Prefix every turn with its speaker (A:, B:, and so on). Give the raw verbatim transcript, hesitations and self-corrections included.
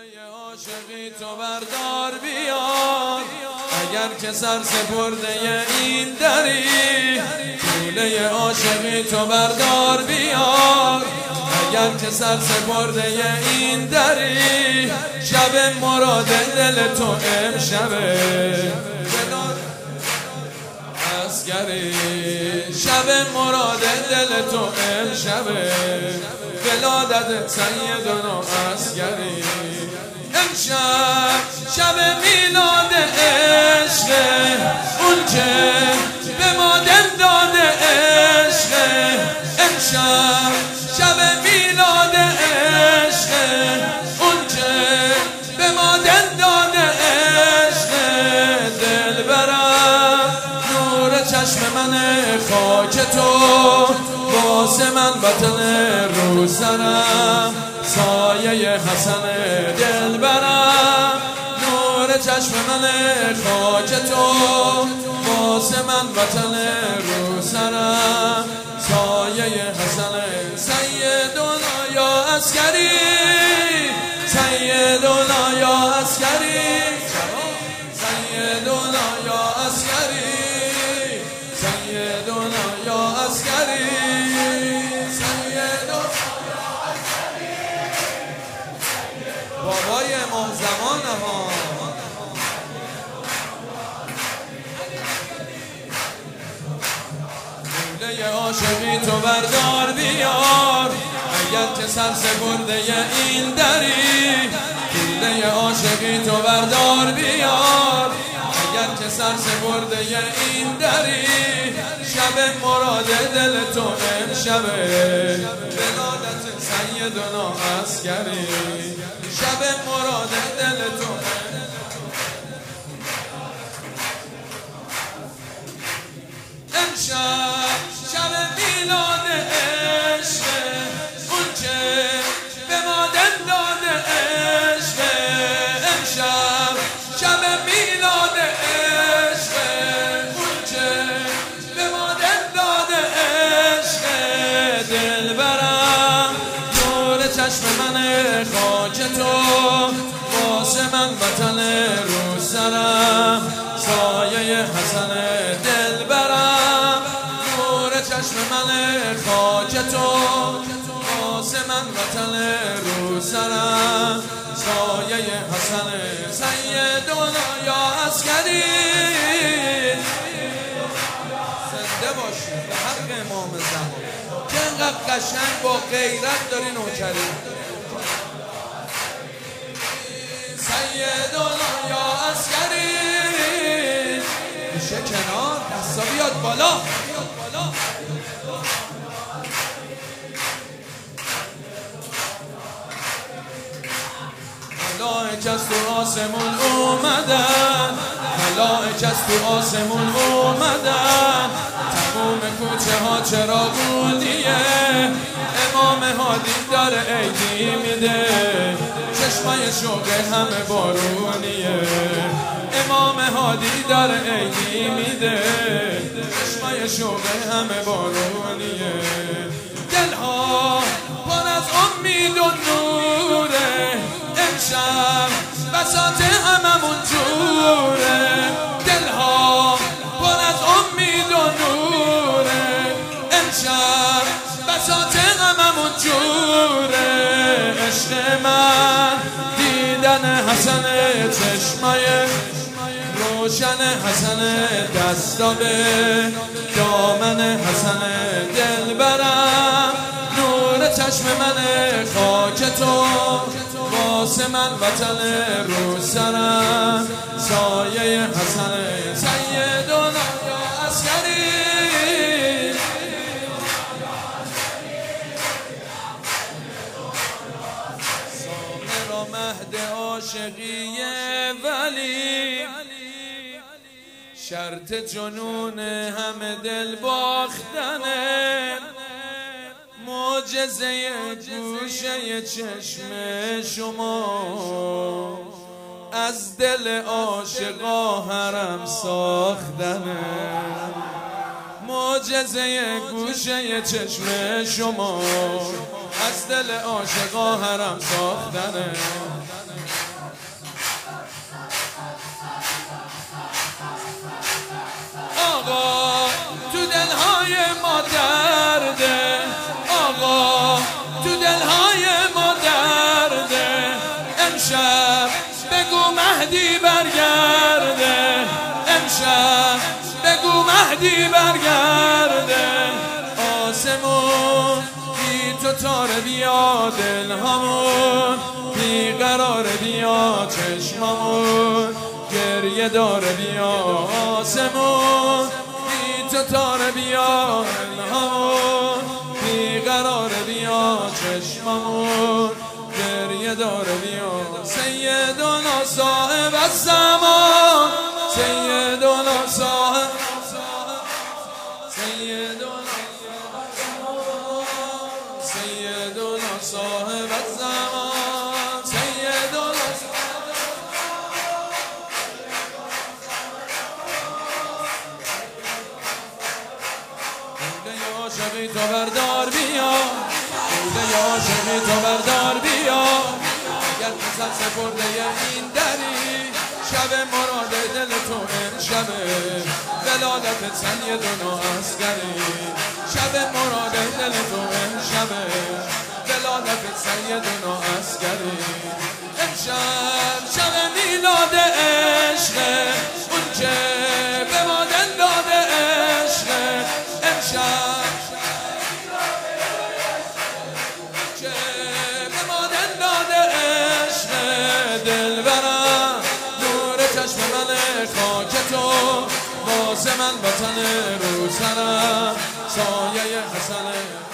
A: عاشقی تو بردار بیا، اگر که سر سپرده این دری. لوله عاشقی تو بردار بیا، اگر که سر سپرده این دری. شب مراد دل تو امشبه اسکری، شب مراد دل تو امشبه ولادت سیدنا اسکری. امشب شب میلاد عشق، اون که به ما دل داده عشق. امشب شب میلاد عشق، اون که به ما دل داده عشق. دل برم نور چشم من خاک تو، واسه من وطن رو سرم سایه حسن. دل برم نور چشم من خاک تو، واسه من وطن رو سرم سایه حسن. سیدنا یا اسکری، سیدنا یا اسکری، سیدنا یا اسکری، سیدنا یا اسکری. بابای امام زمان ها لوله عاشقی تو بردار بیار، اگر که سر سپرده این دری. لوله عاشقی تو بردار بیار، اگر که سر سپرده این دری. شب مراد دل تو امشبه ولادت سیدنا اسکری. شب مراد دل تو امشب شب میلاد عشق، اون که به ما دل داده عشق. امشب شب میلاد عشق، اون که به ما دل داده عشق. دل برم نور چشم من خاک تو، واسه من وطن رو سرم سایه حسن. دل برم نور چشم من خاک تو، واسه من وطن رو سرم سایه حسن. سیدنا یا اسکری، زنده باشی به حق امام زمان که انقدر قشنگ با غیرت داری نوکری. سیدنا یا اسکری، میشه کنار دستا بیاد بالا. ملائک از تو آسمون اومدن، ملائک از تو آسمون اومدن. تموم کوچه ها چراغونیه، امام هادی داره عیدی میده. چشمای شوق همه بارونیه، امام هادی داره عیدی میده. چشمای شوق همه بارونیه. دلها پر از امید و نوره، امشب بساط هممون جوره. دلها پر از امید و نوره، امشب بساط هممون جوره. عشق من دیدن حسن، چشمای روشن حسن، دستا به دامن حسن. دل برم نور چشم من خاک تو، واسه من وطن رو سرم سایه حسن. سیدنا یا اسکری، سامر و مهد عاشقی ولی، شرط جنون همه دل باختنه. معجزه گوشه چشم شما، از دل عاشقا حرم ساختنه. معجزه گوشه چشم شما، از دل عاشقا حرم ساختنه. مهدی برگرده امشب، بگو مهدی برگرده. آسمون بی تو تاره بیا، دل همون بی قرار بیا، چشممون گریه داره بیا. آسمون بی تو تاره بیا، دل همون بی قرار بیا، چشممون گریه داره بیا. سیدنا صاحب الزمان، سیدنا صاحب، سیدنا سیدنا صاحب الزمان، سیدنا یا شبی تو بردار بیا، یا شبی تو بردار بیا. اگر پسر سپرده این دری، شب مراد دل تو امشبه، ولادت سیدنا عسکری. شب مراد دل تو امشبه، ولادت سیدنا عسکری. امشب شب میلاد عشقه، اون که به ما دل داده عشقه. امشب که به ما دل داده عشقه. دل برم نور چشم من خاک تو، واسه من وطن رو سرم سایه حسن